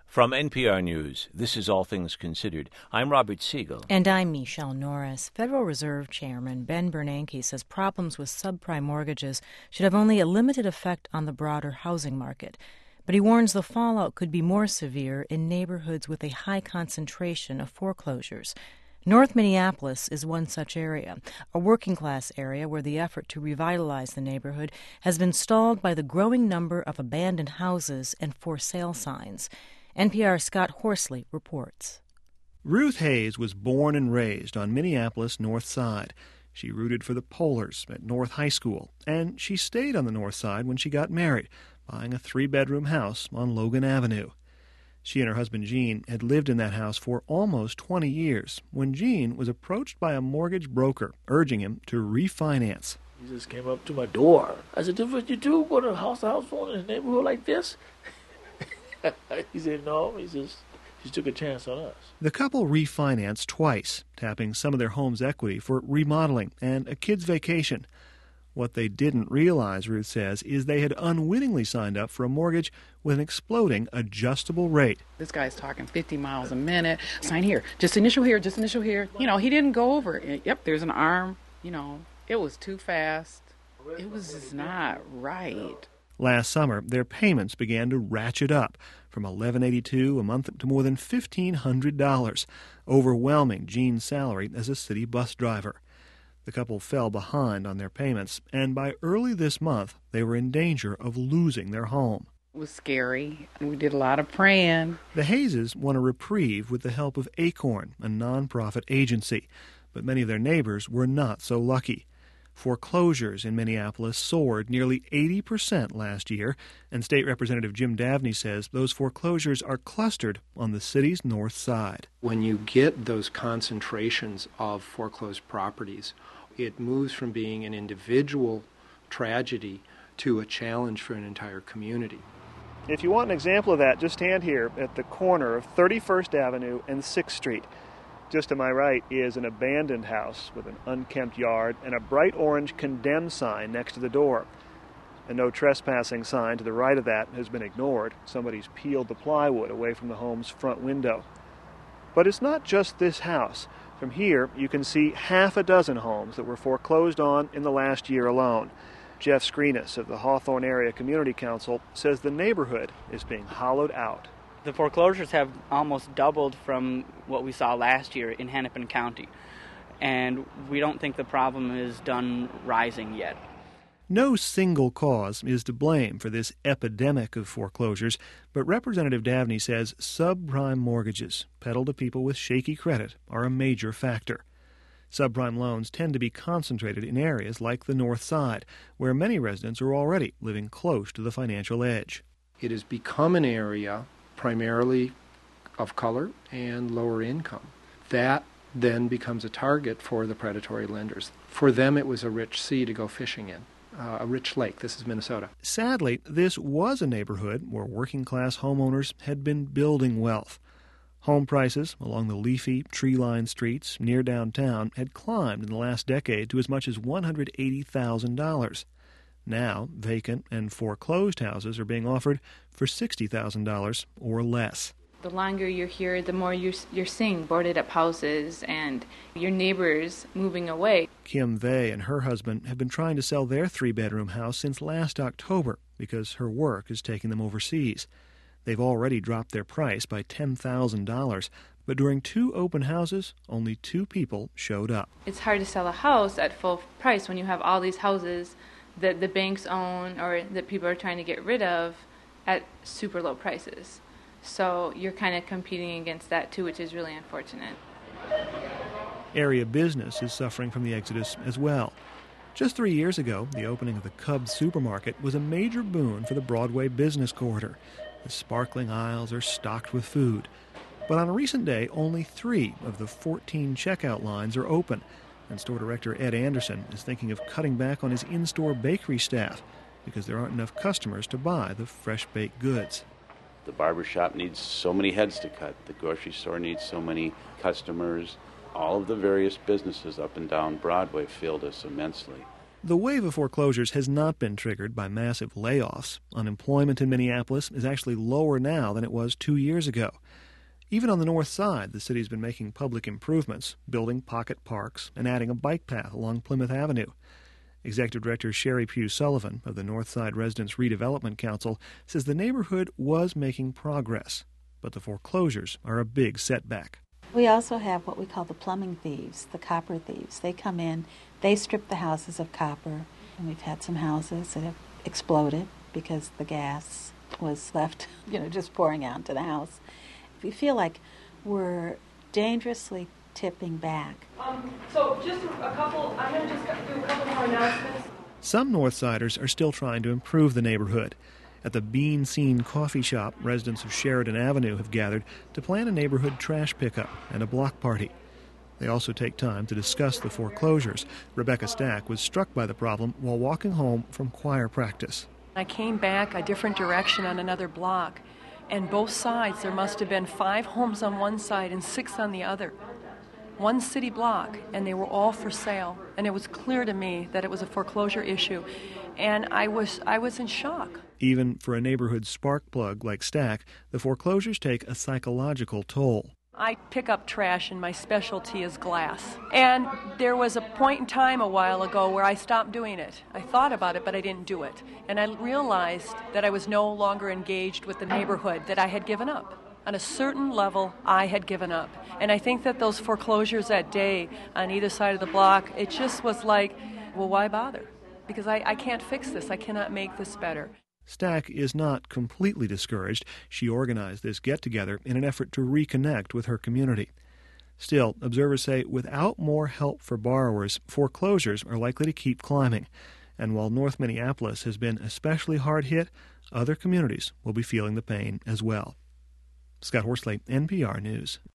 From NPR News, this is All Things Considered. I'm Robert Siegel. And I'm Michelle Norris. Federal Reserve Chairman Ben Bernanke says problems with subprime mortgages should have only a limited effect on the broader housing market. But he warns the fallout could be more severe in neighborhoods with a high concentration of foreclosures. North Minneapolis is one such area, a working-class area where the effort to revitalize the neighborhood has been stalled by the growing number of abandoned houses and for-sale signs. NPR's Scott Horsley reports. Ruth Hayes was born and raised on Minneapolis' North Side. She rooted for the Polars at North High School, and she stayed on the North Side when she got married, buying a 3-bedroom house on Logan Avenue. She and her husband Gene had lived in that house for almost 20 years when Gene was approached by a mortgage broker urging him to refinance. He just came up to my door. I said, "What you do? Go to house phone in a neighborhood like this?" He said, "No." He just took a chance on us. The couple refinanced twice, tapping some of their home's equity for remodeling and a kid's vacation. What they didn't realize, Ruth says, is they had unwittingly signed up for a mortgage with an exploding adjustable rate. This guy's talking 50 miles a minute. Sign here, just initial here, just initial here. You know, he didn't go over it. Yep, there's an arm. You know, it was too fast. It was just not right. Last summer, their payments began to ratchet up from $1,182 a month to more than $1,500, overwhelming Gene's salary as a city bus driver. The couple fell behind on their payments, and by early this month, they were in danger of losing their home. It was scary, and we did a lot of praying. The Hayeses want a reprieve with the help of Acorn, a nonprofit agency, but many of their neighbors were not so lucky. Foreclosures in Minneapolis soared nearly 80% last year, and State Representative Jim Davney says those foreclosures are clustered on the city's north side. When you get those concentrations of foreclosed properties, it moves from being an individual tragedy to a challenge for an entire community. If you want an example of that, just stand here at the corner of 31st Avenue and 6th Street. Just to my right is an abandoned house with an unkempt yard and a bright orange condemned sign next to the door. A no trespassing sign to the right of that has been ignored. Somebody's peeled the plywood away from the home's front window. But it's not just this house. From here, you can see half a dozen homes that were foreclosed on in the last year alone. Jeff Screenis of the Hawthorne Area Community Council says the neighborhood is being hollowed out. The foreclosures have almost doubled from what we saw last year in Hennepin County, and we don't think the problem is done rising yet. No single cause is to blame for this epidemic of foreclosures, but Representative Davney says subprime mortgages, peddled to people with shaky credit, are a major factor. Subprime loans tend to be concentrated in areas like the North Side, where many residents are already living close to the financial edge. It has become an area primarily of color and lower income. That then becomes a target for the predatory lenders. For them, it was a rich sea to go fishing in, a rich lake. This is Minnesota. Sadly, this was a neighborhood where working-class homeowners had been building wealth. Home prices along the leafy, tree-lined streets near downtown had climbed in the last decade to as much as $180,000. Now, vacant and foreclosed houses are being offered for $60,000 or less. The longer you're here, the more you're seeing boarded-up houses and your neighbors moving away. Kim Vey and her husband have been trying to sell their 3-bedroom house since last October because her work is taking them overseas. They've already dropped their price by $10,000, but during 2 open houses, only 2 people showed up. It's hard to sell a house at full price when you have all these houses that the banks own or that people are trying to get rid of at super low prices. So you're kind of competing against that too, which is really unfortunate. Area business is suffering from the exodus as well. Just 3 years ago, the opening of the Cubs supermarket was a major boon for the Broadway business corridor. The sparkling aisles are stocked with food. But on a recent day, only 3 of the 14 checkout lines are open, and store director Ed Anderson is thinking of cutting back on his in-store bakery staff because there aren't enough customers to buy the fresh-baked goods. The barber shop needs so many heads to cut. The grocery store needs so many customers. All of the various businesses up and down Broadway failed us immensely. The wave of foreclosures has not been triggered by massive layoffs. Unemployment in Minneapolis is actually lower now than it was 2 years ago. Even on the north side, the city's been making public improvements, building pocket parks and adding a bike path along Plymouth Avenue. Executive Director Sherry Pugh Sullivan of the Northside Residents Redevelopment Council says the neighborhood was making progress, but the foreclosures are a big setback. We also have what we call the plumbing thieves, the copper thieves. They come in, they strip the houses of copper, and we've had some houses that have exploded because the gas was left, just pouring out into the house. We feel like we're dangerously tipping back. So just I'm going to just do a couple more announcements. Some Northsiders are still trying to improve the neighborhood. At the Bean Scene Coffee Shop, residents of Sheridan Avenue have gathered to plan a neighborhood trash pickup and a block party. They also take time to discuss the foreclosures. Rebecca Stack was struck by the problem while walking home from choir practice. I came back a different direction on another block, and both sides, there must have been 5 homes on one side and 6 on the other. One city block, and they were all for sale. And it was clear to me that it was a foreclosure issue, and I was in shock. Even for a neighborhood spark plug like Stack, the foreclosures take a psychological toll. I pick up trash, and my specialty is glass. And there was a point in time a while ago where I stopped doing it. I thought about it, but I didn't do it. And I realized that I was no longer engaged with the neighborhood, that I had given up. On a certain level, I had given up. And I think that those foreclosures that day on either side of the block, it just was like, well, why bother? Because I can't fix this. I cannot make this better. Stack is not completely discouraged. She organized this get-together in an effort to reconnect with her community. Still, observers say without more help for borrowers, foreclosures are likely to keep climbing. And while North Minneapolis has been especially hard hit, other communities will be feeling the pain as well. Scott Horsley, NPR News.